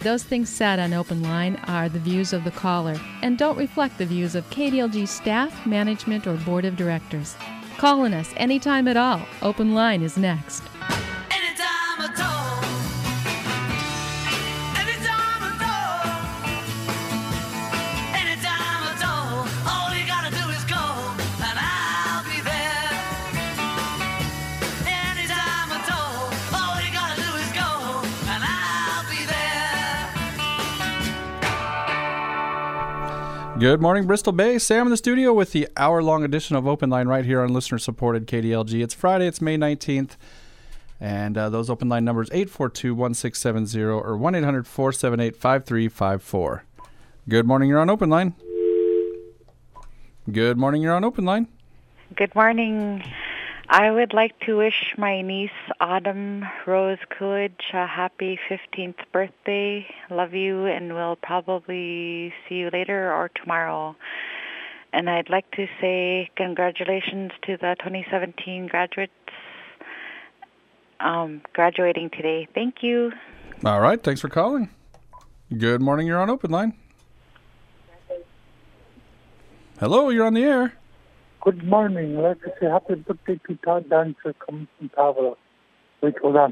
those things said on Open Line are the views of the caller and don't reflect the views of KDLG staff, management, or board of directors. Call on us anytime at all. Open Line is next. Anytime at all. Anytime at all. Anytime at all. All you gotta do is call and I'll be there. Anytime at all. All you gotta do is go and I'll be there. Good morning, Bristol Bay. Sam in the studio with the hour-long edition of Open Line right here on listener-supported KDLG. It's Friday. It's May 19th. And those Open Line numbers, 842-1670 or 1-800-478-5354. Good morning. You're on Open Line. Good morning. You're on Open Line. Good morning. I would like to wish my niece, Autumn Rose Coolidge, a happy 15th birthday. Love you, and we'll probably see you later or tomorrow. And I'd like to say congratulations to the 2017 graduates graduating today. Thank you. All right. Thanks for calling. Good morning. You're on Open Line. Hello. You're on the air. Good morning. I'd like to say happy birthday to Todd Dancer coming from Tavila. Wait, hold on.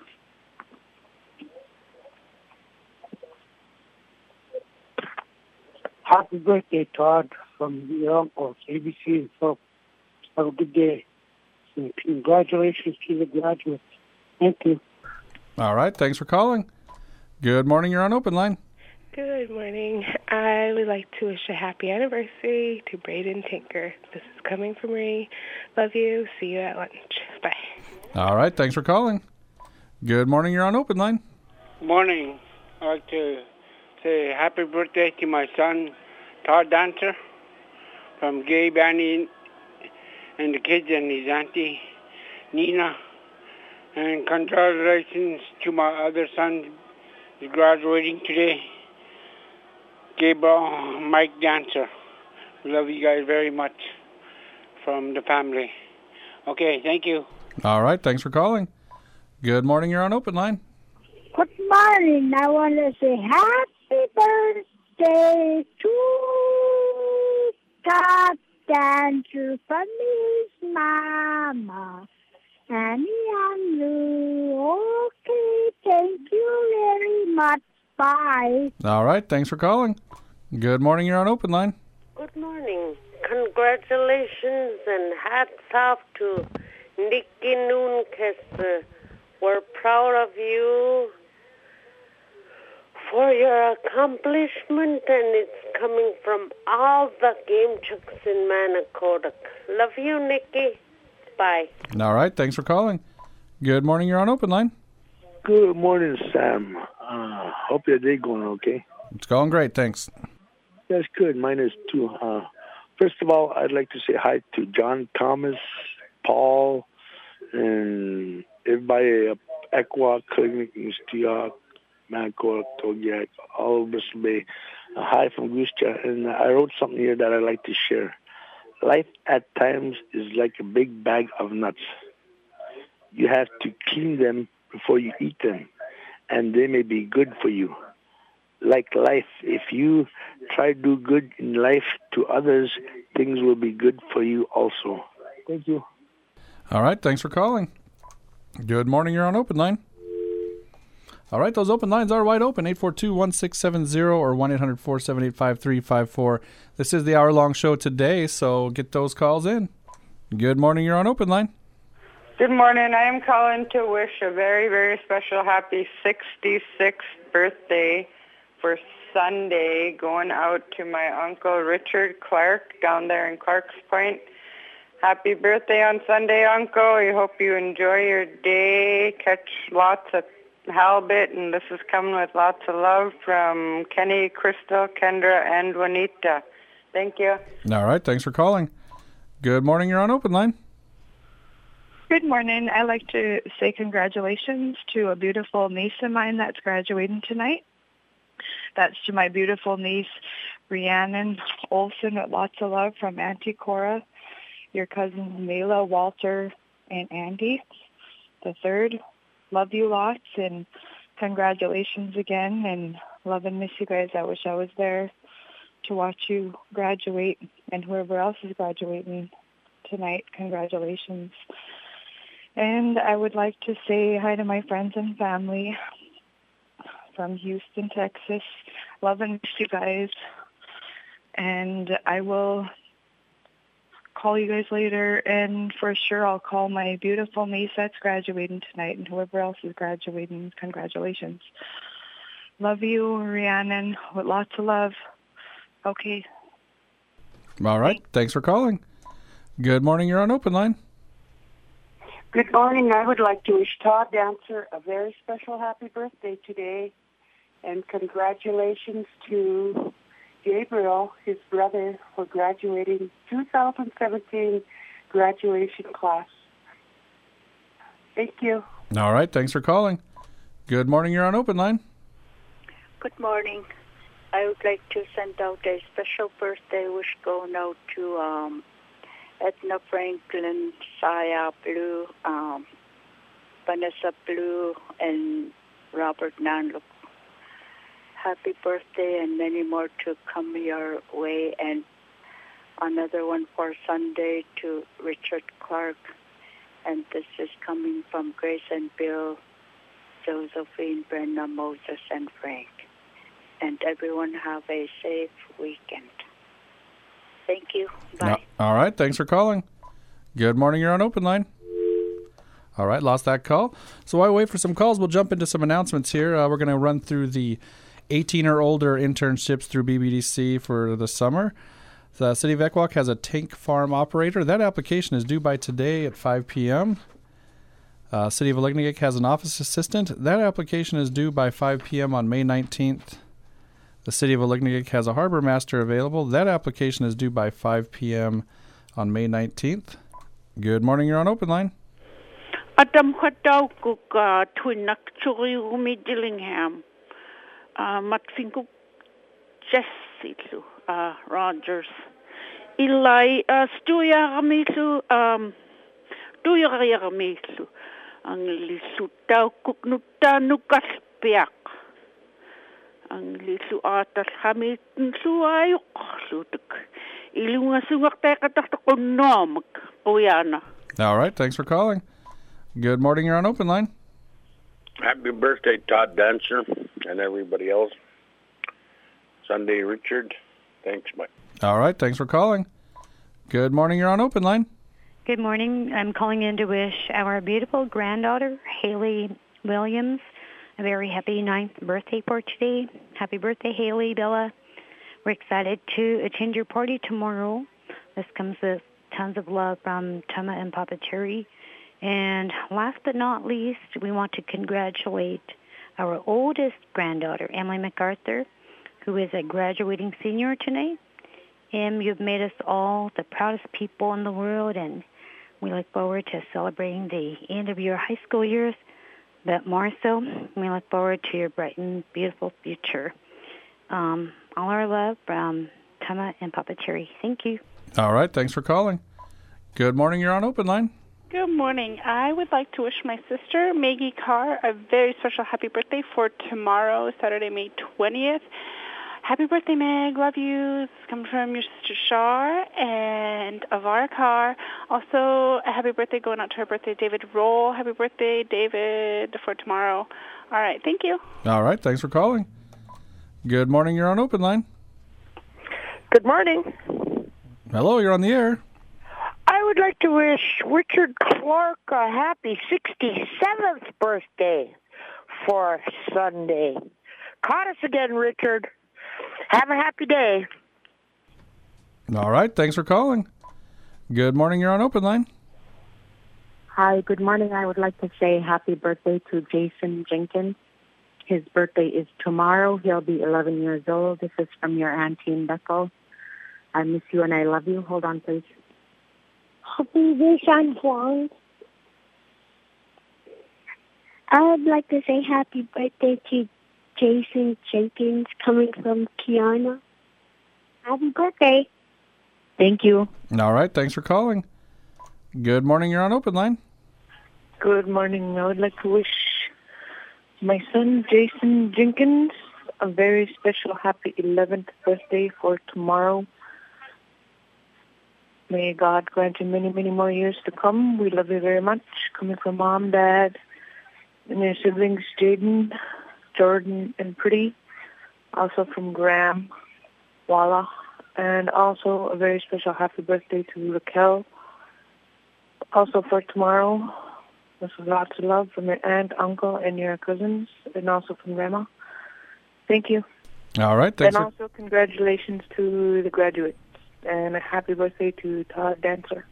Happy birthday, Todd, from your uncle, ABC. So have a good day. And congratulations to the graduates. Thank you. All right. Thanks for calling. Good morning. You're on Open Line. Good morning. I would like to wish a happy anniversary to Braden Tinker. This is coming from Marie. Love you. See you at lunch. Bye. All right. Thanks for calling. Good morning. You're on Open Line. Morning. I'd like to say happy birthday to my son, Todd Dancer, from Gabe, Annie, and the kids and his auntie, Nina. And congratulations to my other son who's graduating today, Gabriel Mike Dancer. We love you guys very much from the family. Okay, thank you. All right. Thanks for calling. Good morning. You're on Open Line. Good morning. I want to say happy birthday to Todd Dancer from his mama, Annie and Lou. Okay, thank you very much. Bye. All right. Thanks for calling. Good morning. You're on Open Line. Good morning. Congratulations and hats off to Nikki Noonkester. We're proud of you for your accomplishment, and it's coming from all the game chucks in Manicotic. Love you, Nikki. Bye. All right. Thanks for calling. Good morning. You're on Open Line. Good morning, Sam. Hope your day going okay. It's going great. Thanks. That's good. Mine is too. First of all, I'd like to say hi to John Thomas, Paul, and everybody at Equa Clinic, Mistioc, Manicotic, Togiak, all of Bristol Bay. Hi from Gustia. And I wrote something here that I'd like to share. Life at times is like a big bag of nuts. You have to clean them before you eat them, and they may be good for you. Like life, if you try to do good in life to others, things will be good for you also. Thank you. All right. Thanks for calling. Good morning. You're on Open Line. All right. Those open lines are wide open. 842-1670 or 1-800-478-5354. This is the hour-long show today, so get those calls in. Good morning. You're on Open Line. Good morning. I am calling to wish a very, very special happy 66th birthday for Sunday, going out to my Uncle Richard Clark down there in Clark's Point. Happy birthday on Sunday, Uncle. I hope you enjoy your day, catch lots of halibut, and this is coming with lots of love from Kenny, Crystal, Kendra, and Juanita. Thank you. All right. Thanks for calling. Good morning. You're on Open Line. Good morning. I'd like to say congratulations to a beautiful niece of mine that's graduating tonight. That's to my beautiful niece, Rhiannon Olson, with lots of love from Auntie Cora, your cousins Mela, Walter, and Andy. The third, love you lots, and congratulations again, and love and miss you guys. I wish I was there to watch you graduate, and whoever else is graduating tonight, congratulations. And I would like to say hi to my friends and family from Houston, Texas. Love and miss you guys. And I will call you guys later, and for sure I'll call my beautiful niece that's graduating tonight, and whoever else is graduating, congratulations. Love you, Rhiannon, with lots of love. Okay. All right. Thanks for calling. Good morning. You're on Open Line. Good morning. I would like to wish Todd Dancer a very special happy birthday today, and congratulations to Gabriel, his brother, for graduating 2017 graduation class. Thank you. All right. Thanks for calling. Good morning. You're on Open Line. Good morning. I would like to send out a special birthday wish going out to Edna Franklin, Saya Blue, Vanessa Blue, and Robert Nanlook. Happy birthday and many more to come your way. And another one for Sunday to Richard Clark. And this is coming from Grace and Bill, Josephine, Brenda, Moses, and Frank. And everyone have a safe weekend. Thank you. Bye. All right. Thanks for calling. Good morning. You're on Open Line. All right. Lost that call. So while we wait for some calls, we'll jump into some announcements here. We're going to run through the 18 or older internships through BBDC for the summer. The City of Equok has a tank farm operator. That application is due by today at 5 p.m. City of Alignagik has an office assistant. That application is due by 5 p.m. on May 19th. The City of Alignagik has a harbor master available. That application is due by 5 p.m. on May 19th. Good morning. You're on Open Line. Adam Khatau Twinak Churi Umi Dillingham. Matfinku Jessilu Rogers. Ilai Stuya Ramisu Stuya Ramisu. Ang lisu tau kuknuta nukaspiak. Ang lisu atas kami ayok sutuk. Ilunga sungak tekatak Puyana. All right, thanks for calling. Good morning, you're on Open Line. Happy birthday, Todd Dancer, and everybody else. Sunday, Richard. Thanks, bye. All right, thanks for calling. Good morning, you're on Open Line. Good morning. I'm calling in to wish our beautiful granddaughter, Haley Williams, a very happy 9th birthday for today. Happy birthday, Haley, Bella. We're excited to attend your party tomorrow. This comes with tons of love from Tama and Papa Terry. And last but not least, we want to congratulate our oldest granddaughter, Emily MacArthur, who is a graduating senior tonight. Em, you've made us all the proudest people in the world, and we look forward to celebrating the end of your high school years. But more so, we look forward to your bright and beautiful future. All our love from Tama and Papa Terry. Thank you. All right, thanks for calling. Good morning, you're on Open Line. Good morning. I would like to wish my sister, Maggie Carr, a very special happy birthday for tomorrow, Saturday, May 20th. Happy birthday, Meg. Love you. This comes from your sister, Shar, and Avara Carr. Also, a happy birthday going out to her birthday, David Roll. Happy birthday, David, for tomorrow. All right. Thank you. All right. Thanks for calling. Good morning. You're on Open Line. Good morning. Hello. You're on the air. I would like to wish Richard Clark a happy 67th birthday for Sunday. Caught us again, Richard. Have a happy day. All right. Thanks for calling. Good morning. You're on Open Line. Hi. Good morning. I would like to say happy birthday to Jason Jenkins. His birthday is tomorrow. He'll be 11 years old. This is from your auntie in Bethel. I miss you and I love you. Hold on, please. Happy day, San Juan. I would like to say happy birthday to Jason Jenkins, coming from Kiana. Happy birthday. Thank you. All right. Thanks for calling. Good morning. You're on Open Line. Good morning. I would like to wish My son, Jason Jenkins, a very special happy 11th birthday for tomorrow. May God grant you many, many more years to come. We love you very much. Coming from Mom, Dad, and your siblings, Jaden, Jordan, and Pretty. Also from Graham, Walla. And also a very special happy birthday to Raquel. Also for tomorrow, this is lots of love from your aunt, uncle, and your cousins, and also from Grandma. Thank you. All right. Thanks. And also congratulations to the graduates. And a happy birthday to Todd Dancer.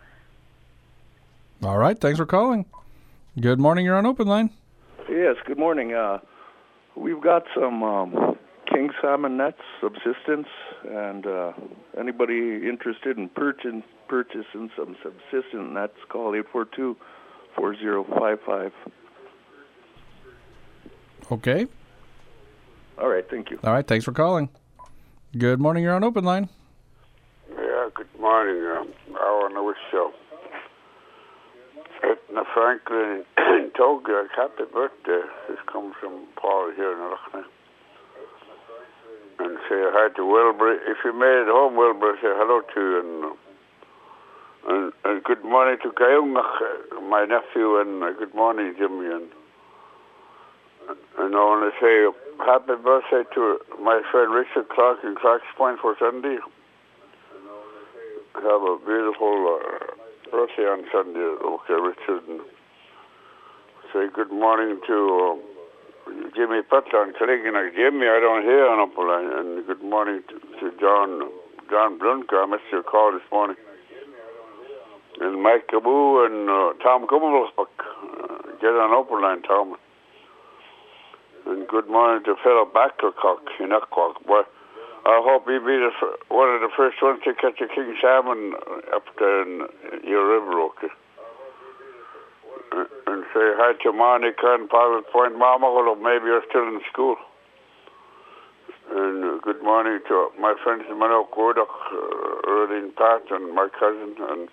All right. Thanks for calling. Good morning. You're on Open Line. Yes, good morning. We've got some king salmon nets, subsistence, and anybody interested in purchasing some subsistence nets, call 842-4055. Okay. All right, thank you. All right. Thanks for calling. Good morning. You're on Open Line. Yeah, good morning. I want to wish Edna Franklin in Tokyo happy birthday. This comes from Paul here in Lochner. And say hi to Wilbur. If you made it home, Wilbur, say hello to you. And good morning to Kayungach, my nephew, and good morning, Jimmy. And I want to say happy birthday to my friend Richard Clark in Clark's Point for Sunday. Have a beautiful birthday on Sunday, okay, Richard. And say good morning to Jimmy Putler and Killigan. Jimmy, I don't hear on Upper Line. And good morning to John Blunker. I missed your call this morning. And Mike Caboo and Tom Gummelbuck. Get on Upper Line, Tom. And good morning to Philip Backercock in Uckcock. Well, I hope you be one of the first ones to catch a king salmon up there in your river, okay? And say hi to Monica and Pilot Point Mama, although maybe you're still in school. And good morning to my friends in Manoak Woodok, Erling Pat and my cousin, and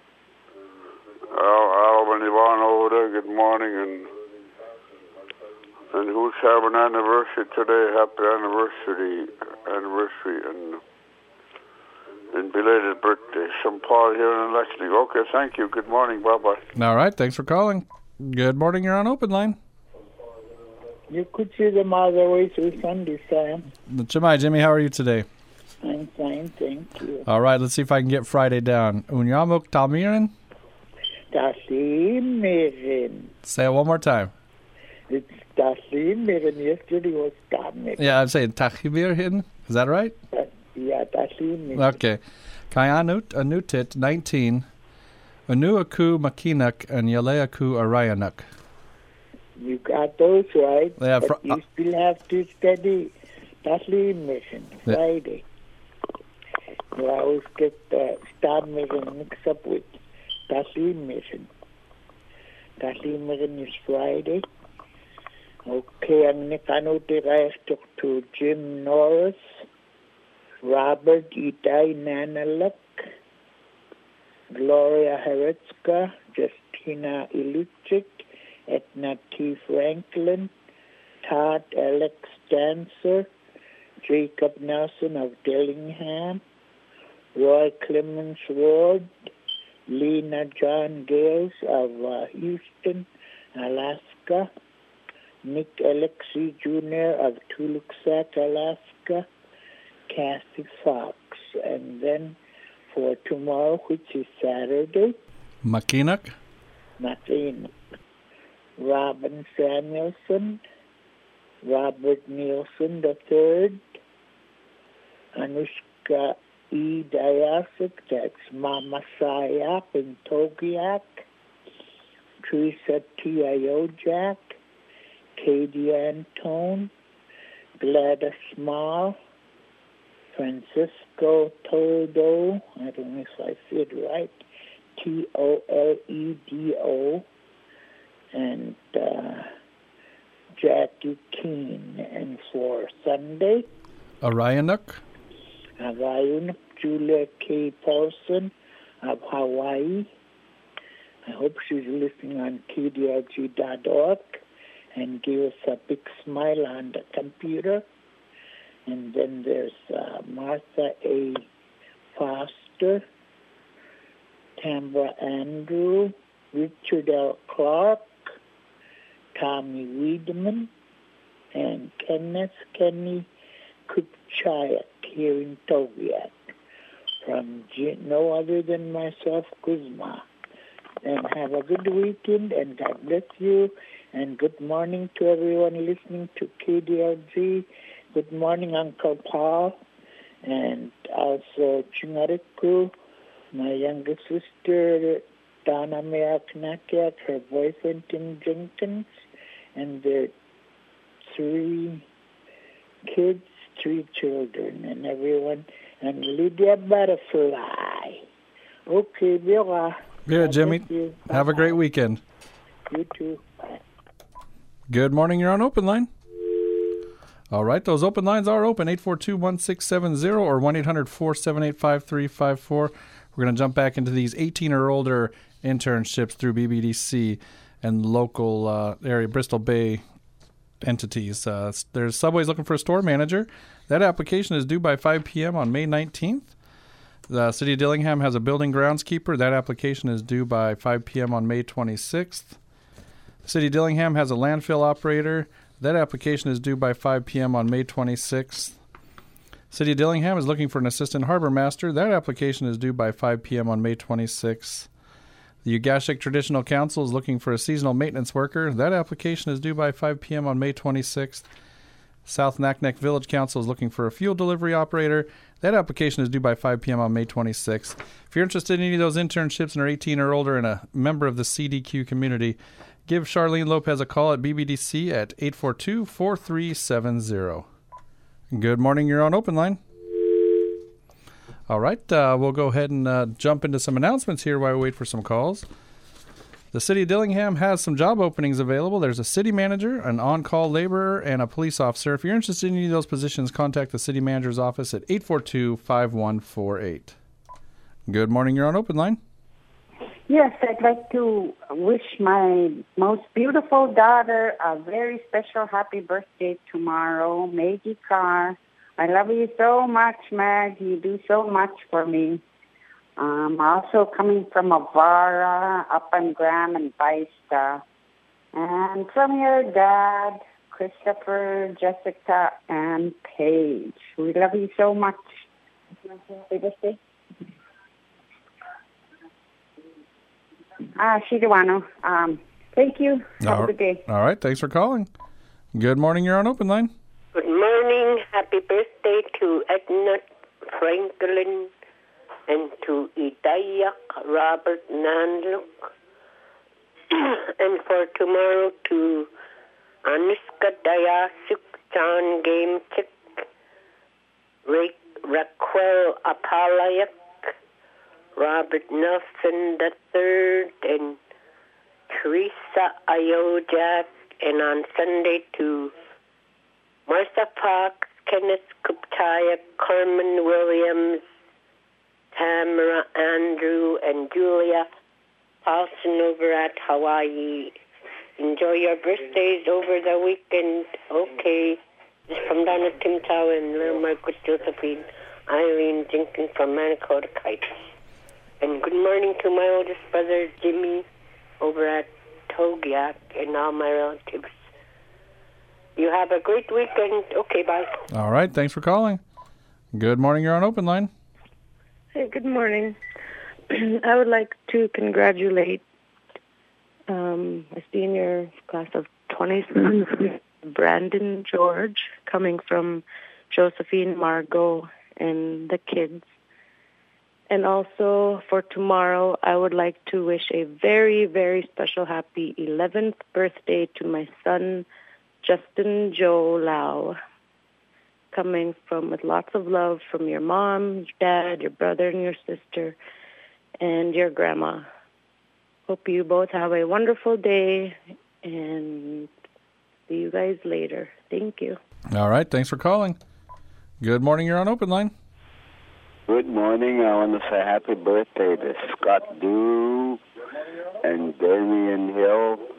Alvin Yvonne over there, good morning. And who's having an anniversary today? Happy anniversary, and belated birthday. Some Paul here in Lexington. Okay, thank you. Good morning. Bye-bye. All right. Thanks for calling. Good morning. You're on Open Line. You could see them all the way through Sunday, Sam. Jimmy, how are you today? I'm fine, thank you. All right. Let's see if I can get Friday down. Unyamuk Talmirin? Talmirin. Say it one more time. It's Talmirin. Yesterday was Talmirin. Yeah, I'm saying Tachivirin. Is that right? Yeah, Talmirin. Okay. Kayanut Anutit 19. Anuaku Makinak and Yaleaku Arayanak. You got those right, yeah, but you still have to study Talmirin Friday. You always get Talmirin mixed up with Talmirin. Talmirin is Friday. Okay, ang nakanutirayas to Jim Norris, Robert Itay Nanalak, Gloria Heretska, Justina Ilichik, Edna T. Franklin, Todd Alex Dancer, Jacob Nelson of Dillingham, Roy Clemens Ward, Lena John Gales of Houston, Alaska, Nick Alexi Jr. of Tuluxat, Alaska, Cassie Fox. And then for tomorrow, which is Saturday, Makinak, Robin Samuelson, Robert Nielsen III, Anushka E. Diasik, that's Mama Sayap in Togiak, Teresa T. Iojak, Katie Antone, Gladys Small, Francisco Toledo, I don't know if I said right, Toledo, and Jackie Keene. And for Sunday, Arayanuk, Julia K. Paulson of Hawaii. I hope she's listening on KDLG.org. and give us a big smile on the computer. And then there's Martha A. Foster, Tambra Andrew, Richard L. Clark, Tommy Wiedemann, and Kenneth Kenny Kupchak here in Togiak. From no other than myself, Kuzma. And have a good weekend, and God bless you. And good morning to everyone listening to KDLG. Good morning, Uncle Paul. And also Chingariku, my younger sister, Donna Meaknakiak, her boyfriend, Tim Jenkins, and their 3 kids, 3 children, and everyone, and Lydia Butterfly. Okay, Bill. Yeah, Jimmy. Have a great weekend. You too. Bye. Good morning. You're on Open Line. All right, those open lines are open, 842-1670 or 1-800-478-5354. We're going to jump back into these 18 or older internships through BBDC and local area, Bristol Bay entities. There's Subway's looking for a store manager. That application is due by 5 p.m. on May 19th. The City of Dillingham has a building groundskeeper. That application is due by 5 p.m. on May 26th. The City of Dillingham has a landfill operator. That application is due by 5 p.m. on May 26th. City of Dillingham is looking for an assistant harbor master. That application is due by 5 p.m. on May 26th. The Ugashik Traditional Council is looking for a seasonal maintenance worker. That application is due by 5 p.m. on May 26th. South Naknek Village Council is looking for a fuel delivery operator. That application is due by 5 p.m. on May 26th. If you're interested in any of those internships and are 18 or older and a member of the CDQ community, give Charlene Lopez a call at BBDC at 842-4370. Good morning. You're on Open Line. All right. We'll go ahead and jump into some announcements here while we wait for some calls. The City of Dillingham has some job openings available. There's a city manager, an on-call laborer, and a police officer. If you're interested in any of those positions, contact the city manager's office at 842-5148. Good morning. You're on Open Line. Yes, I'd like to wish my most beautiful daughter a very special happy birthday tomorrow, Maggie Carr. I love you so much, Mag. You do so much for me. Also coming from Avara, up on Graham and Baista. And from your dad, Christopher, Jessica, and Paige. We love you so much. Happy birthday. Shidawano. Thank you. Have a good day. All right. Thanks for calling. Good morning. You're on Open Line. Good morning. Happy birthday to Edna Franklin and to Idayak Robert Nanluk. And for tomorrow to Anuska Dayasuk, John Gamechik, Raquel Apalayak, Robert Nelson III, and Teresa Ayojak, and on Sunday to Martha Fox, Kenneth Kupchak, Carmen Williams, Tamara Andrew, and Julia Paulson over at Hawaii. Enjoy your birthdays over the weekend. Okay. This is from Donna Timtow and Little Margaret Josephine, Eileen Jenkins from Manakota Heights. And good morning to my oldest brother, Jimmy, over at Togiak, and all my relatives. You have a great weekend. Okay, bye. All right. Thanks for calling. Good morning. You're on Open Line. Hey, good morning. I would like to congratulate a senior class of 27, Brandon George, coming from Josephine, Margot, and the kids. And also for tomorrow, I would like to wish a very, very special happy 11th birthday to my son, Justin Joe Lau, coming from with lots of love from your mom, your dad, your brother, and your sister, and your grandma. Hope you both have a wonderful day, and see you guys later. Thank you. All right. Thanks for calling. Good morning. You're on Open Line. Good morning. I want to say happy birthday to Scott Dew and Damian Hill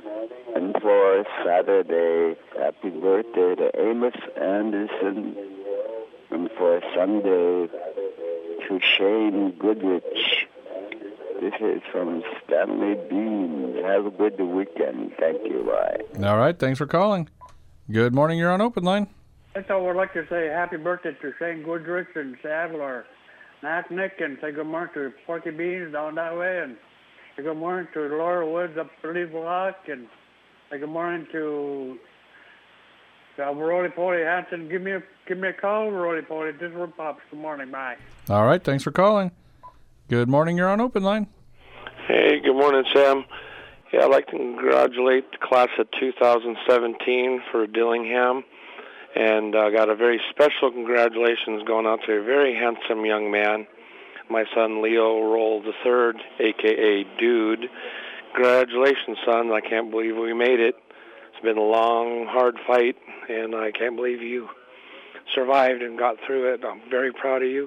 And for Saturday, happy birthday to Amos Anderson. And for Sunday, to Shane Goodrich. This is from Stanley Bean. Have a good weekend. Thank you. Bye. All right. Thanks for calling. Good morning. You're on Open Line. That's all I'd like to say. Happy birthday to Shane Goodrich and Sadler, Nick, and say good morning to Porky Beans down that way, and say good morning to Laura Woods up Lee Block, and say good morning to Roly Poly Hanson. Give me a call, Roly Poly. This is where Pops. Good morning. Bye. All right. Thanks for calling. Good morning. You're on Open Line. Hey, good morning, Sam. Yeah, I'd like to congratulate the class of 2017 for Dillingham. And I got a very special congratulations going out to a very handsome young man, my son Leo Roll III, a.k.a. Dude. Congratulations, son. I can't believe we made it. It's been a long, hard fight, and I can't believe you survived and got through it. I'm very proud of you.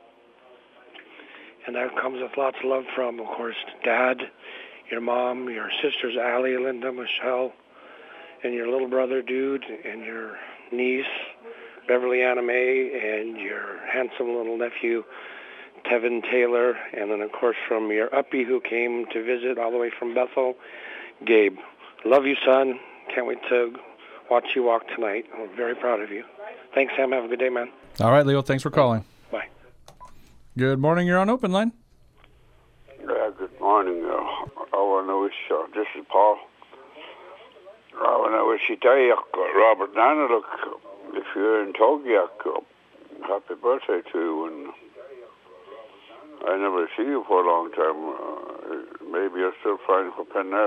And that comes with lots of love from, of course, Dad, your mom, your sisters, Allie, Linda, Michelle, and your little brother, Dude, and your niece, Beverly Anna Mae, and your handsome little nephew, Tevin Taylor, and then, of course, from your uppie who came to visit all the way from Bethel, Gabe. Love you, son. Can't wait to watch you walk tonight. I'm very proud of you. Thanks, Sam. Have a good day, man. All right, Leo. Thanks for calling. Bye. Good morning. You're on Open Line. Yeah, good morning. I want to wish, this is Paul. I want to wish you, Robert Nanaluk, if you're in Togiak, happy birthday to you. And I never see you for a long time. Maybe you're still flying for Penn Air.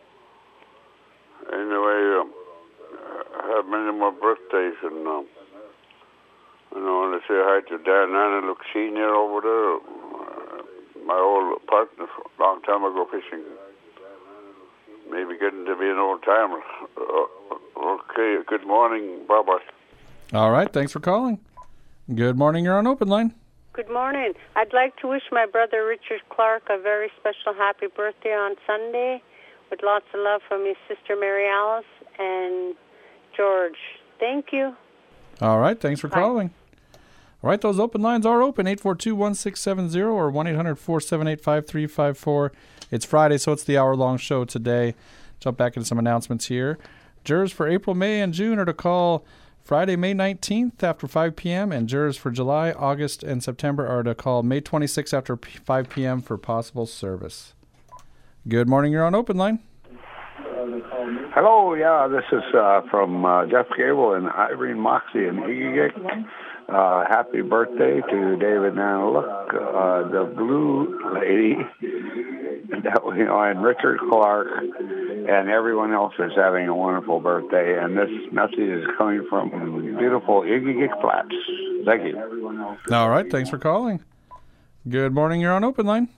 Anyway, I have many more birthdays, and I want to say hi to Dan Nanaluk Sr. over there, my old partner a long time ago fishing. Maybe getting to be an old timer. Okay, good morning. Bye-bye. All right, thanks for calling. Good morning. You're on Open Line. Good morning. I'd like to wish my brother Richard Clark a very special happy birthday on Sunday with lots of love from his sister Mary Alice and George. Thank you. All right, thanks for calling. All right, those open lines are open, 842-1670 or 1-800-478-5354. It's Friday, so it's the hour-long show today. Jump back into some announcements here. Jurors for April, May, and June are to call Friday, May 19th after 5 p.m., and jurors for July, August, and September are to call May 26th after 5 p.m. for possible service. Good morning. You're on Open Line. Hello, yeah, this is from Jeff Gable and Irene Moxie and Igigik. Happy birthday to David Nanaluk, the Blue Lady, and Richard Clark, and everyone else is having a wonderful birthday. And this message is coming from beautiful Igigik Flats. Thank you. All right, thanks for calling. Good morning. You're on Open Line.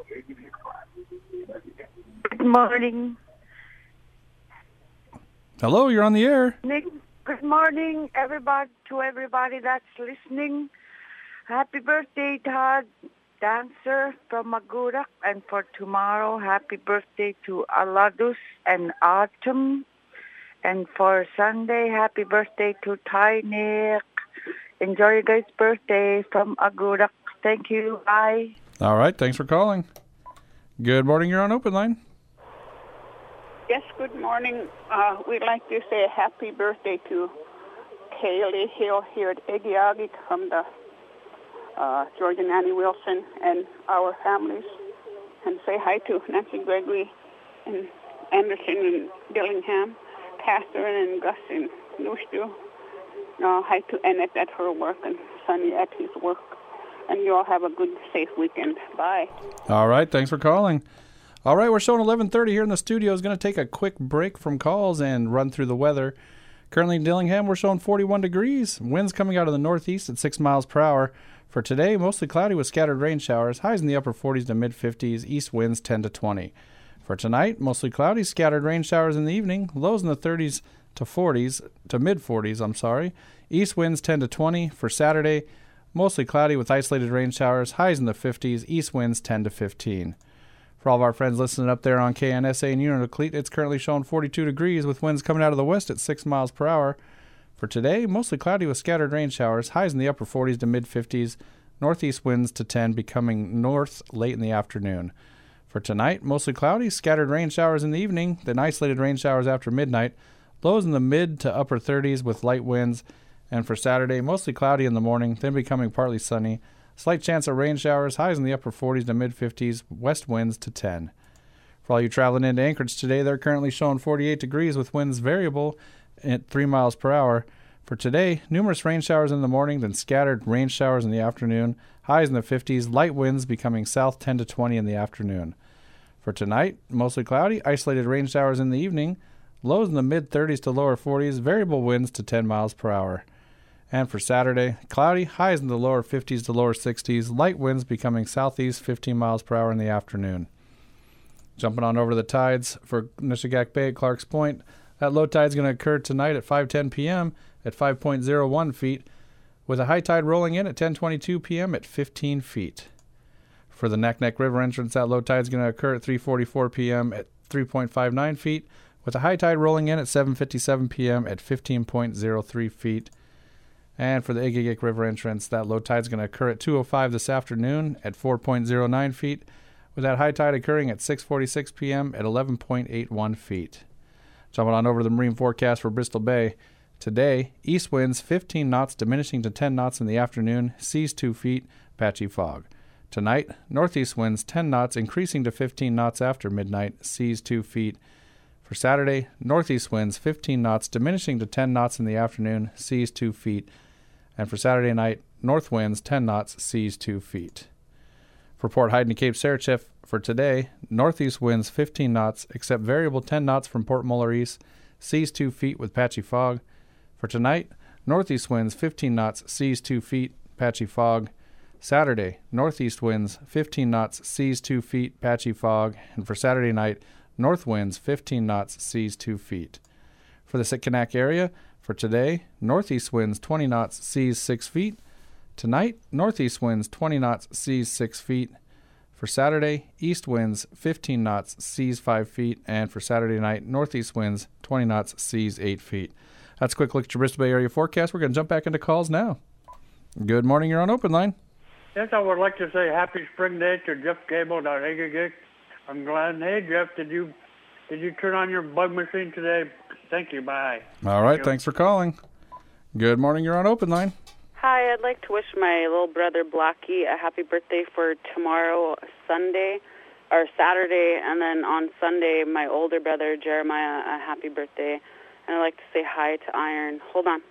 Good morning. Hello, you're on the air. Nick, good morning, everybody, to everybody that's listening. Happy birthday, Todd Dancer from Magurak. And for tomorrow, happy birthday to Aladus and Autumn. And for Sunday, happy birthday to Ty Nick. Enjoy your guys' birthday from Agurak. Thank you. Bye. All right, thanks for calling. Good morning, you're on Open Line. Yes, good morning. We'd like to say a happy birthday to Kaylee Hill here at Egiagik from the George and Annie Wilson and our families. And say hi to Nancy Gregory and Anderson and Dillingham, Catherine and Gus and Nushtu. Hi to Annette at her work and Sonny at his work. And you all have a good, safe weekend. Bye. All right, thanks for calling. All right, we're showing 11:30 here in the studio. Is going to take a quick break from calls and run through the weather. Currently in Dillingham, we're showing 41 degrees. Winds coming out of the northeast at 6 miles per hour. For today, mostly cloudy with scattered rain showers. Highs in the upper 40s to mid-50s. East winds 10 to 20. For tonight, mostly cloudy, scattered rain showers in the evening. Lows in the 30s to 40s to mid-40s. East winds 10 to 20. For Saturday, mostly cloudy with isolated rain showers. Highs in the 50s. East winds 10 to 15. For all of our friends listening up there on KNSA and Unit it's currently showing 42 degrees with winds coming out of the west at 6 miles per hour. For today, mostly cloudy with scattered rain showers, highs in the upper 40s to mid-50s, northeast winds to 10, becoming north late in the afternoon. For tonight, mostly cloudy, scattered rain showers in the evening, then isolated rain showers after midnight, lows in the mid to upper 30s with light winds. And for Saturday, mostly cloudy in the morning, then becoming partly sunny. Slight chance of rain showers, highs in the upper 40s to mid-50s, west winds to 10. For all you traveling into Anchorage today, they're currently showing 48 degrees with winds variable at 3 miles per hour. For today, numerous rain showers in the morning, then scattered rain showers in the afternoon, highs in the 50s, light winds becoming south 10 to 20 in the afternoon. For tonight, mostly cloudy, isolated rain showers in the evening, lows in the mid-30s to lower 40s, variable winds to 10 miles per hour. And for Saturday, cloudy, highs in the lower 50s to lower 60s, light winds becoming southeast 15 miles per hour in the afternoon. Jumping on over to the tides for Nishigack Bay at Clark's Point, that low tide is going to occur tonight at 5:10 p.m. at 5.01 feet, with a high tide rolling in at 10:22 p.m. at 15 feet. For the Naknek River entrance, that low tide is going to occur at 3:44 p.m. at 3.59 feet, with a high tide rolling in at 7:57 p.m. at 15.03 feet. And for the Egegik River entrance, that low tide is going to occur at 2:05 this afternoon at 4.09 feet, with that high tide occurring at 6:46 p.m. at 11.81 feet. Jumping on over to the marine forecast for Bristol Bay. Today, east winds 15 knots diminishing to 10 knots in the afternoon, seas 2 feet, patchy fog. Tonight, northeast winds 10 knots increasing to 15 knots after midnight, seas 2 feet. For Saturday, northeast winds 15 knots diminishing to 10 knots in the afternoon, seas 2 feet. And for Saturday night, north winds 10 knots, seas 2 feet. For Port Hyden to Cape Sarachev for today, northeast winds 15 knots, except variable 10 knots from Port Muller East, seas 2 feet with patchy fog. For tonight, northeast winds 15 knots, seas 2 feet, patchy fog. Saturday, northeast winds 15 knots, seas 2 feet, patchy fog. And for Saturday night, north winds 15 knots, seas 2 feet. For the Sitkinak area, for today, northeast winds 20 knots, seas 6 feet. Tonight, northeast winds 20 knots, seas 6 feet. For Saturday, east winds 15 knots, seas 5 feet. And for Saturday night, northeast winds 20 knots, seas 8 feet. That's a quick look at your Bristol Bay area forecast. We're going to jump back into calls now. Good morning, you're on Open Line. Yes, I would like to say happy spring day to Jeff Gable down at Egegik. I'm glad. Hey, Jeff, did you turn on your bug machine today? Thank you. Bye. All right. Thanks for calling. Good morning. You're on Open Line. Hi. I'd like to wish my little brother Blackie a happy birthday for tomorrow, Sunday, or Saturday, and then on Sunday, my older brother Jeremiah a happy birthday. And I'd like to say hi to Iron. Hold on.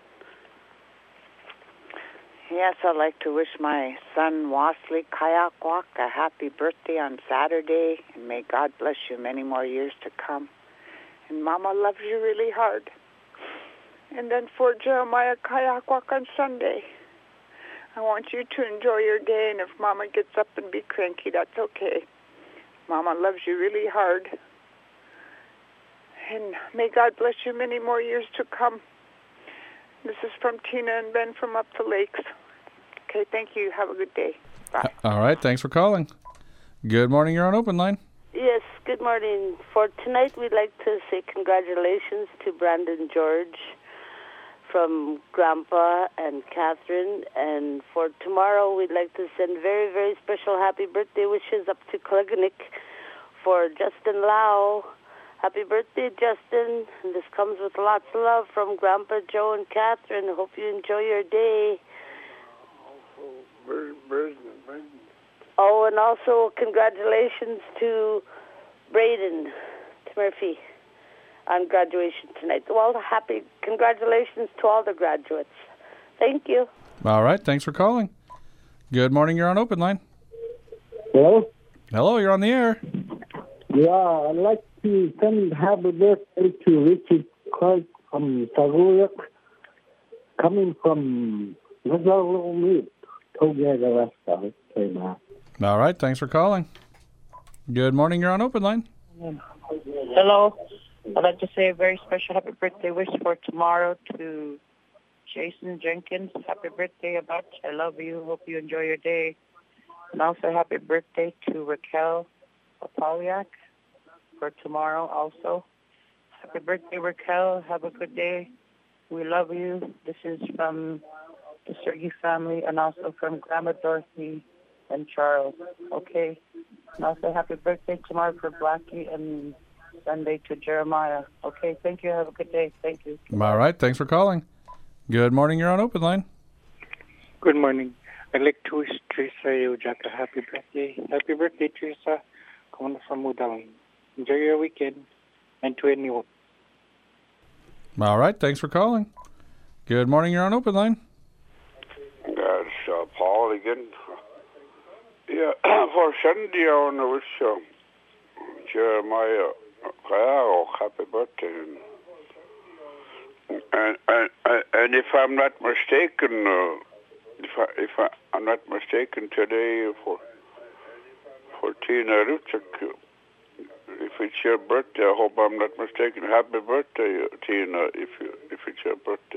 Yes, I'd like to wish my son Wasley Kayakwak a happy birthday on Saturday, and may God bless you many more years to come. And Mama loves you really hard. And then for Jeremiah Kayakwak on Sunday, I want you to enjoy your day, and if Mama gets up and be cranky, that's okay. Mama loves you really hard. And may God bless you many more years to come. This is from Tina and Ben from Up the Lakes. Okay, thank you. Have a good day. Bye. All right, thanks for calling. Good morning, you're on Open Line. Yes, good morning. For tonight, we'd like to say congratulations to Brandon George from Grandpa and Catherine. And for tomorrow, we'd like to send very, very special happy birthday wishes up to Kleganik for Justin Lau. Happy birthday, Justin. And this comes with lots of love from Grandpa Joe and Catherine. Hope you enjoy your day. Oh, and also congratulations to Braden Murphy on graduation tonight. Well, happy congratulations to all the graduates. Thank you. All right, thanks for calling. Good morning, you're on Open Line. Hello? Hello, you're on the air. Yeah, I'd like to send happy birthday to Richard Clark from Saguyak, coming from Nazarone, Together, Alaska. All right, thanks for calling. Good morning, you're on Open Line. Hello. I'd like to say a very special happy birthday wish for tomorrow to Jason Jenkins. Happy birthday, Abach. I love you. Hope you enjoy your day. And also happy birthday to Raquel Apaliak for tomorrow also. Happy birthday, Raquel. Have a good day. We love you. This is from the Sergey family and also from Grandma Dorothy and Charles. Okay. And also happy birthday tomorrow for Blackie and Sunday to Jeremiah. Okay, thank you. Have a good day. Thank you. All right, thanks for calling. Good morning, you're on Open Line. Good morning. I'd like to wish Teresa Yojak a happy birthday. Happy birthday, Teresa. Coming from Udang. Enjoy your weekend and to anyone. All right, thanks for calling. Good morning, you're on Open Line. That's Paul again. Yeah, for Sunday I want to wish Jeremiah happy birthday. And if I'm not mistaken, if I'm not mistaken today for Tina Ruchak, if it's your birthday, I hope I'm not mistaken. Happy birthday, Tina, if it's your birthday.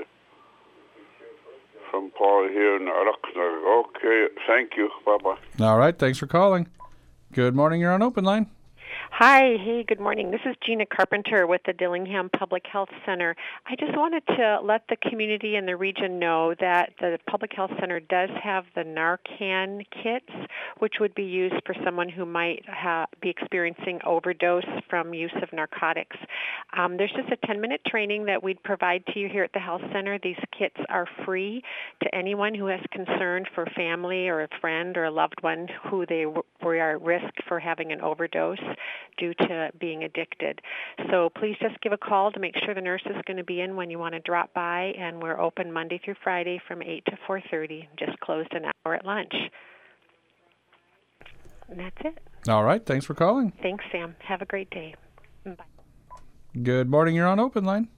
From Paul here in Arakna. Okay, thank you. Bye-bye. All right, thanks for calling. Good morning, you're on Open Line. Hi, hey, good morning. This is Gina Carpenter with the Dillingham Public Health Center. I just wanted to let the community and the region know that the Public Health Center does have the Narcan kits, which would be used for someone who might be experiencing overdose from use of narcotics. There's just a 10-minute training that we'd provide to you here at the Health Center. These kits are free to anyone who has concern for family or a friend or a loved one who they were at risk for having an overdose due to being addicted. So please just give a call to make sure the nurse is going to be in when you want to drop by, and we're open Monday through Friday from 8 to 4:30, just closed an hour at lunch. And that's it. All right, thanks for calling. Thanks, Sam. Have a great day. Bye. Good morning, you're on Open Line.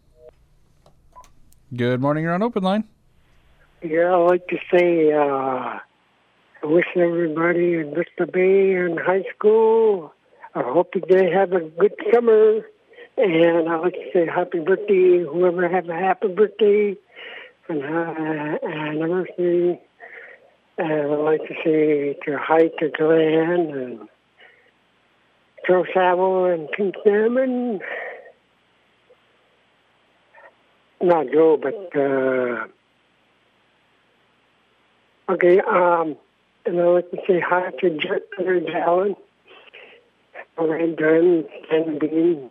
Good morning, you're on Open Line. Yeah, I'd like to say I wish everybody in Bristol Bay and high school, I hope that they have a good summer. And I'd like to say happy birthday, whoever has a happy birthday and anniversary. And I'd like to say hi to Glenn and Joe Saville and King Salmon. Not Joe, but okay. And I'd like to say hi to Jerry Allen, Rand Dunn, Stan Bean.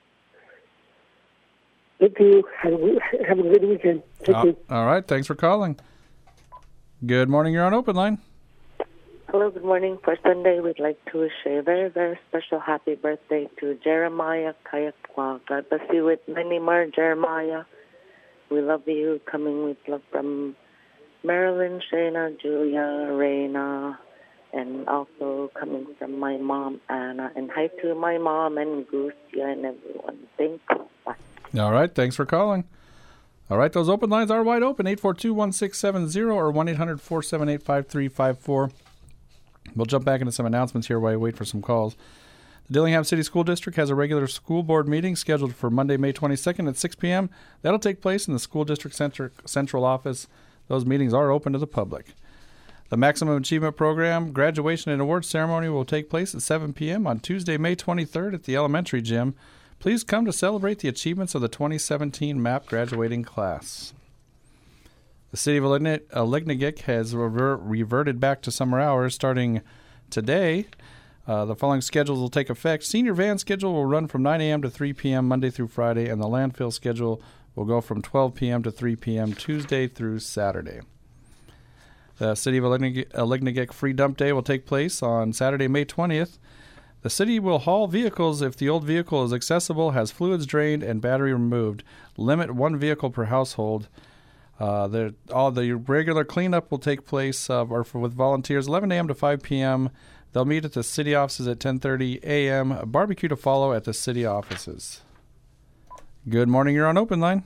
Thank you. Have a good weekend. Thank you. All right. Thanks for calling. Good morning. You're on Open Line. Hello. Good morning. For Sunday, we'd like to wish a very, very special happy birthday to Jeremiah Kayakwa. God bless you with many more, Jeremiah. We love you. Coming with love from Marilyn, Shayna, Julia, Raina, and also coming from my mom, Anna. And hi to my mom and Gucia and everyone. Thanks. Bye. All right. Thanks for calling. All right. Those open lines are wide open. 842-1670 or 1-800-478-5354. We'll jump back into some announcements here while I wait for some calls. The Dillingham City School District has a regular school board meeting scheduled for Monday, May 22nd at 6 p.m. That'll take place in the School District Central Office. Those meetings are open to the public. The Maximum Achievement Program graduation and awards ceremony will take place at 7 p.m. on Tuesday, May 23rd at the elementary gym. Please come to celebrate the achievements of the 2017 MAP graduating class. The City of Alignagik has reverted back to summer hours starting today. The following schedules will take effect. Senior van schedule will run from 9 a.m. to 3 p.m. Monday through Friday, and the landfill schedule will go from 12 p.m. to 3 p.m. Tuesday through Saturday. The City of Alignagik Free Dump Day will take place on Saturday, May 20th. The city will haul vehicles if the old vehicle is accessible, has fluids drained, and battery removed. Limit one vehicle per household. All the regular cleanup will take place with volunteers 11 a.m. to 5 p.m. They'll meet at the city offices at 10:30 a.m. A barbecue to follow at the city offices. Good morning. You're on Open Line.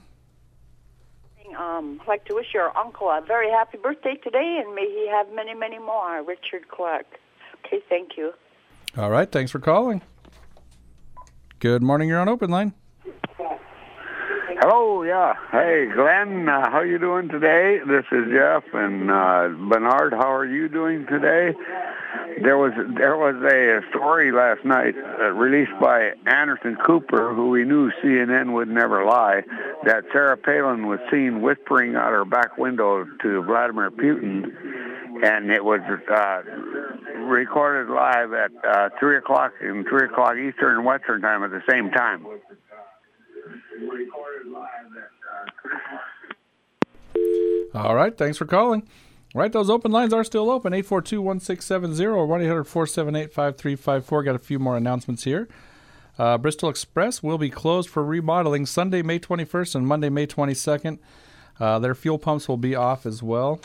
I'd like to wish your uncle a very happy birthday today, and may he have many, many more. Richard Clark. Okay, thank you. All right. Thanks for calling. Good morning. You're on Open Line. Hello, yeah. Hey, Glenn, how you doing today? This is Jeff, and Bernard, how are you doing today? There was a story last night released by Anderson Cooper, who we knew CNN would never lie, that Sarah Palin was seen whispering out her back window to Vladimir Putin, and it was recorded live at 3 o'clock and 3 o'clock Eastern and Western time at the same time. All right, thanks for calling. All right, those open lines are still open, 842-1670 or 1-800-478-5354. Got a few more announcements here. Bristol Express will be closed for remodeling Sunday, May 21st and Monday, May 22nd. Their fuel pumps will be off as well.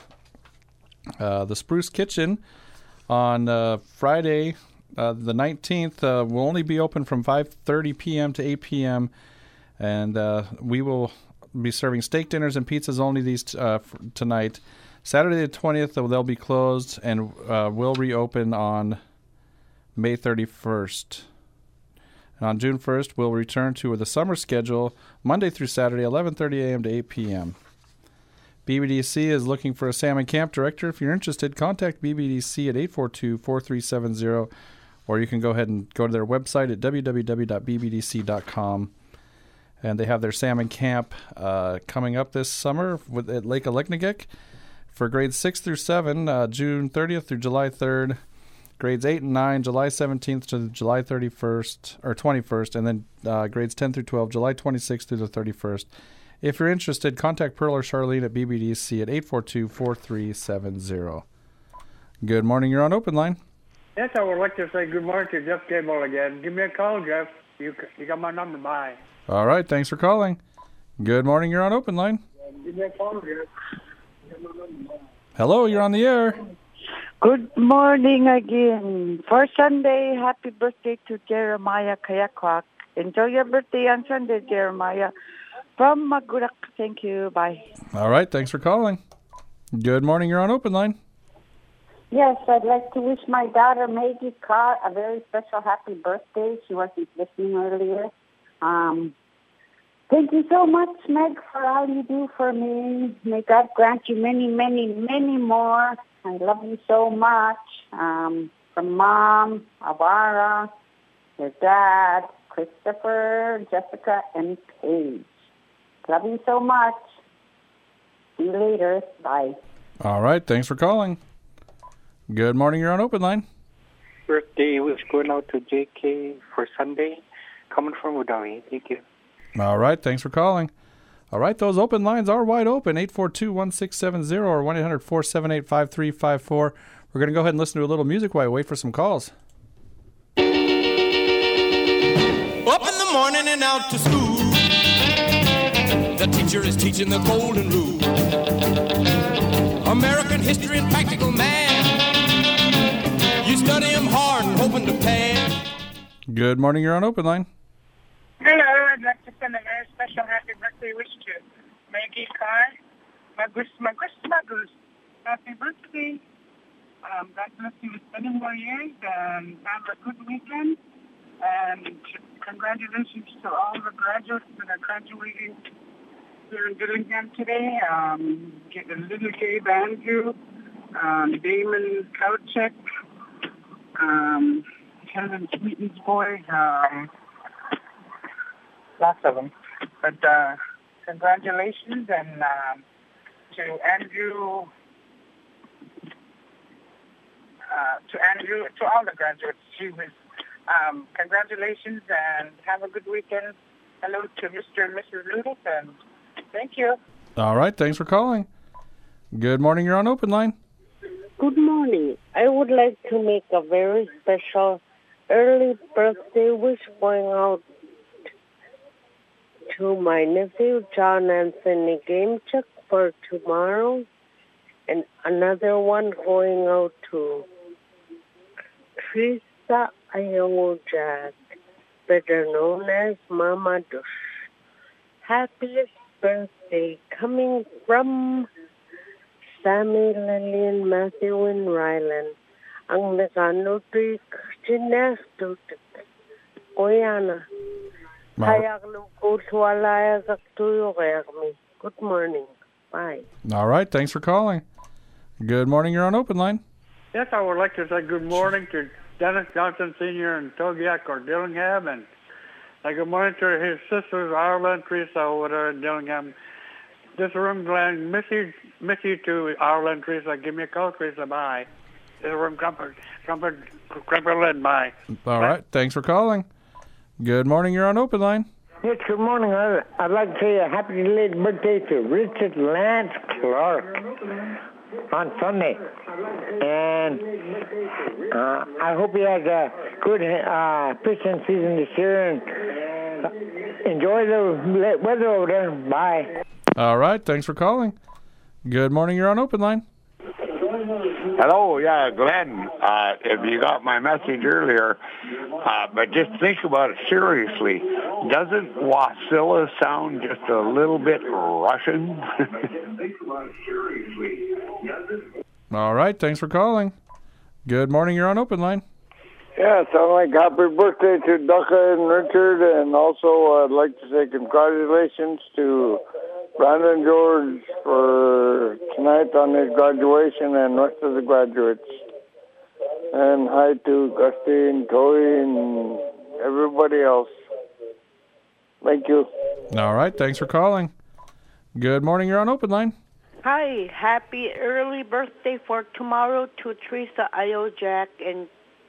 The Spruce Kitchen on Friday, the 19th, will only be open from 5:30 p.m. to 8 p.m., and we will be serving steak dinners and pizzas only these tonight. Saturday the 20th, they'll be closed and will reopen on May 31st. And on June 1st, we'll return to the summer schedule, Monday through Saturday, 11:30 a.m. to 8 p.m. BBDC is looking for a salmon camp director. If you're interested, contact BBDC at 842-4370, or you can go ahead and go to their website at www.bbdc.com. And they have their salmon camp coming up this summer at Lake Aleknagik for grades 6 through 7, June 30th through July 3rd. Grades 8 and 9, July 17th to July 31st or 21st, and then grades 10 through 12, July 26th through the 31st. If you're interested, contact Pearl or Charlene at BBDC at 842-4370. Good morning. You're on Open Line. Yes, I would like to say good morning to Jeff Gable again. Give me a call, Jeff. You got my number. Bye. All right. Thanks for calling. Good morning. You're on Open Line. Give me a call, Jeff. Hello. You're on the air. Good morning again. For Sunday, happy birthday to Jeremiah Kayakwak. Enjoy your birthday on Sunday, Jeremiah. From Magurak. Thank you. Bye. All right. Thanks for calling. Good morning. You're on Open Line. Yes, I'd like to wish my daughter Maggie Carr a very special happy birthday. She wasn't listening earlier. Thank you so much, Meg, for all you do for me. May God grant you many, many, many more. I love you so much. From Mom, Avara, your dad, Christopher, Jessica, and Paige. Love you so much. See you later. Bye. All right. Thanks for calling. Good morning. You're on Open Line. Birthday wish going out to JK for Sunday, coming from Udawi. Thank you. All right. Thanks for calling. All right. Those open lines are wide open, 842-1670 or 1-800-478-5354. We're going to go ahead and listen to a little music while we wait for some calls. Up in the morning and out to school. The teacher is teaching the golden rule. American history and practical math. You study them hard and hoping to pass. Good morning. You're on Open Line. Hello. I'd like to send a very special happy birthday wish to Maggie Carr. Magus. Happy birthday. God bless you with many more years and have a good weekend. And congratulations to all the graduates that are graduating here in Dillingham today. Little Gabe Andrew, Damon Kauchek, Helen Sweeten's boy, lots of them. But congratulations, and to Andrew, to all the graduates. Congratulations, and have a good weekend. Hello to Mr. and Mrs. Ludus, and thank you. All right. Thanks for calling. Good morning. You're on Open Line. Good morning. I would like to make a very special early birthday wish going out to my nephew, John Anthony Gamechuk, for tomorrow, and another one going out to Teresa Ayojak, better known as Mama Dush. Happiest birthday coming from Sammy, Lillian, Matthew, and Rylan. Ang nagano to'y gymnastics. Oyana. Good morning. Bye. All right, thanks for calling. Good morning, you're on open line. Yes, I would like to say good morning to Dennis Johnson Sr. in Togiak or Dillingham, and good morning to his sisters, Arla and Teresa, over there in Dillingham. This room, Glenn, miss you to Arla and Teresa. Give me a call, Teresa. Bye. This room, Crumpet Lynn. Bye. All right, thanks for calling. Good morning, you're on open line. Yes, good morning. I'd like to say a happy late birthday to Richard Lance Clark on Sunday. And I hope he has a good fishing season this year. And enjoy the weather over there. Bye. All right, thanks for calling. Good morning, you're on open line. Hello, yeah, Glenn. If you got my message earlier, but just think about it seriously. Doesn't Wasilla sound just a little bit Russian? All right, thanks for calling. Good morning, you're on open line. Yeah, so happy birthday to Ducka and Richard, and also I'd like to say congratulations to Brandon George for tonight on his graduation and rest of the graduates. And hi to Gusty and Tori and everybody else. Thank you. All right, thanks for calling. Good morning, you're on open line. Hi, happy early birthday for tomorrow to Teresa Iojak and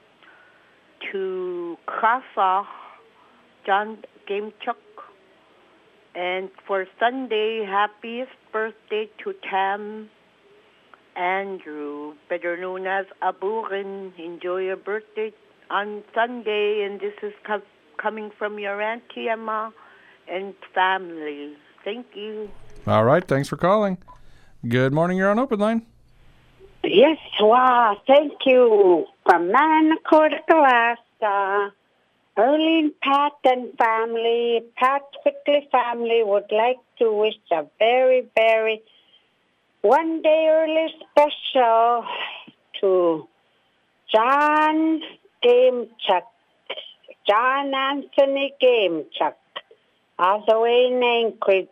to Krasa, John Gamechuk. And for Sunday, happiest birthday to Tam Andrew, better known as Aburin. Enjoy your birthday on Sunday, and this is coming from your Auntie Emma and family. Thank you. All right, thanks for calling. Good morning, you're on open line. Yes, wow, thank you. From Manacor, Alaska. Erling, Pat, and family, Pat Quickly family would like to wish a very, very one-day early special to John Anthony Gamechuk, all the way in Anchorage.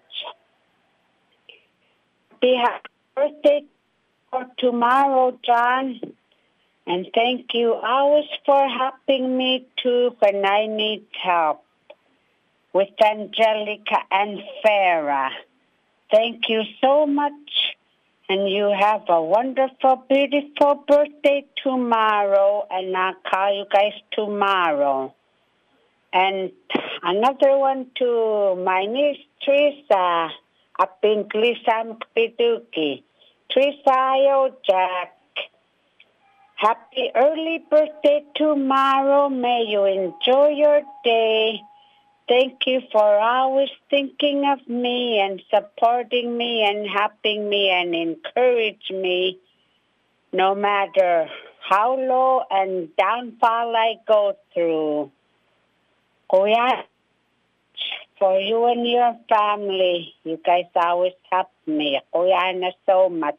Happy birthday for tomorrow, John. And thank you always for helping me too when I need help with Angelica and Farah. Thank you so much. And you have a wonderful, beautiful birthday tomorrow. And I'll call you guys tomorrow. And another one to my niece, Teresa, up in Glisampiduki. Teresa Iojak. Happy early birthday tomorrow. May you enjoy your day. Thank you for always thinking of me and supporting me and helping me and encourage me no matter how low and downfall I go through. Kuya, for you and your family, you guys always help me. Kuya, so much.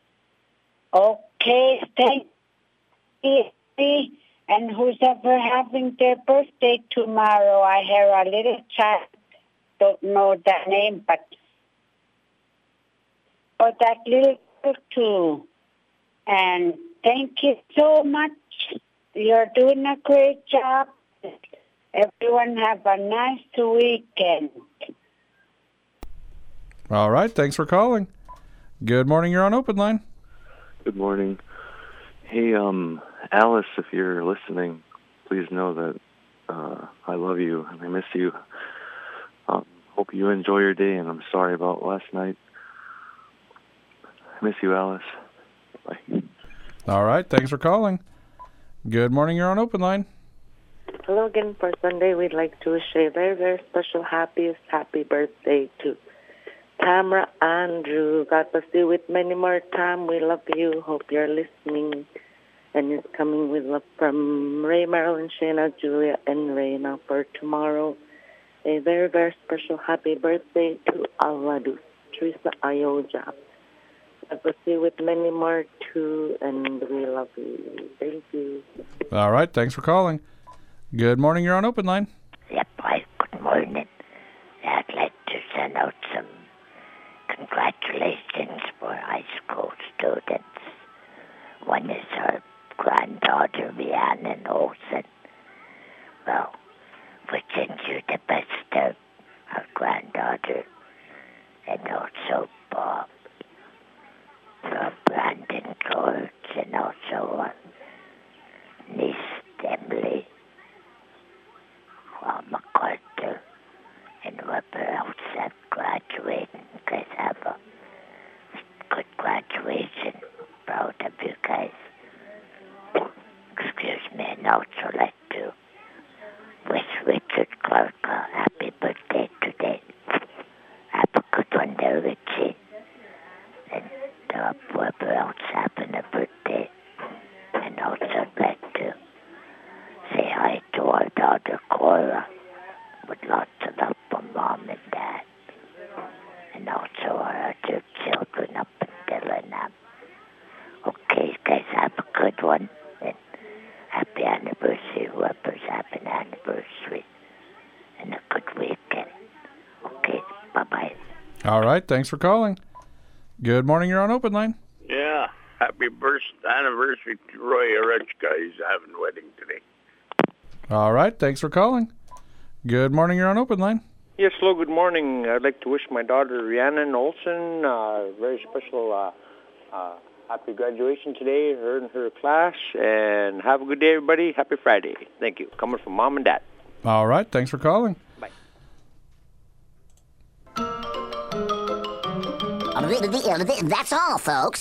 Okay, thank you. And who's ever having their birthday tomorrow, I hear a little child, don't know the name, but for that little girl too. And thank you so much. You're doing a great job. Everyone have a nice weekend. All right, thanks for calling. Good morning, you're on open line. Good morning. Hey, Alice, if you're listening, please know that I love you and I miss you. Hope you enjoy your day, and I'm sorry about last night. I miss you, Alice. Bye. All right, thanks for calling. Good morning, you're on open line. Hello again. For Sunday, we'd like to wish a very, very special happy birthday to Tamara Andrew. God bless you with many more time. We love you. Hope you're listening. And it's coming with love from Ray, Marilyn, Shayna, Julia, and Rayna for tomorrow. A very, very special happy birthday to Aladu, Teresa Iojak. God bless you with many more too, and we love you. Thank you. All right, thanks for calling. Good morning, you're on open line. Yep, good morning. congratulations for high school students. One is our granddaughter, Rhiannon Olsen. Well, we send you the best of our granddaughter, and also Bob, for Brandon George, and also our niece Emily, MacArthur, and whoever else have graduated. You guys have a good graduation. Proud of you guys. Excuse me, and also like to wish Richard Clark a happy birthday today. Have a good one there, Richie. And whoever else having a birthday. And also like to say hi to our daughter Cora with lots of love from Mom and Dad. And also our other children up in Dillingham. Okay, guys, have a good one. And happy anniversary, whoever's having an anniversary. And a good weekend. Okay, bye-bye. All right, thanks for calling. Good morning, you're on Open Line. Yeah, happy anniversary to Roy Arechka. He's having a wedding today. All right, thanks for calling. Good morning, you're on Open Line. Yes, hello, good morning. I'd like to wish my daughter Rhiannon Olsen a very special happy graduation today, her and her class, and have a good day, everybody. Happy Friday. Thank you. Coming from Mom and Dad. All right, thanks for calling. Bye. That's all, folks.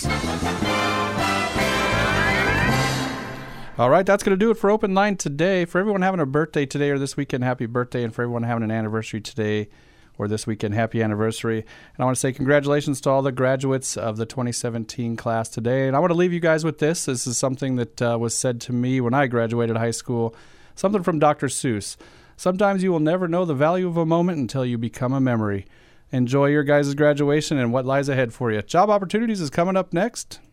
All right, that's going to do it for Open Line today. For everyone having a birthday today or this weekend, happy birthday. And for everyone having an anniversary today or this weekend, happy anniversary. And I want to say congratulations to all the graduates of the 2017 class today. And I want to leave you guys with this. This is something that was said to me when I graduated high school, something from Dr. Seuss. Sometimes you will never know the value of a moment until you become a memory. Enjoy your guys' graduation and what lies ahead for you. Job Opportunities is coming up next.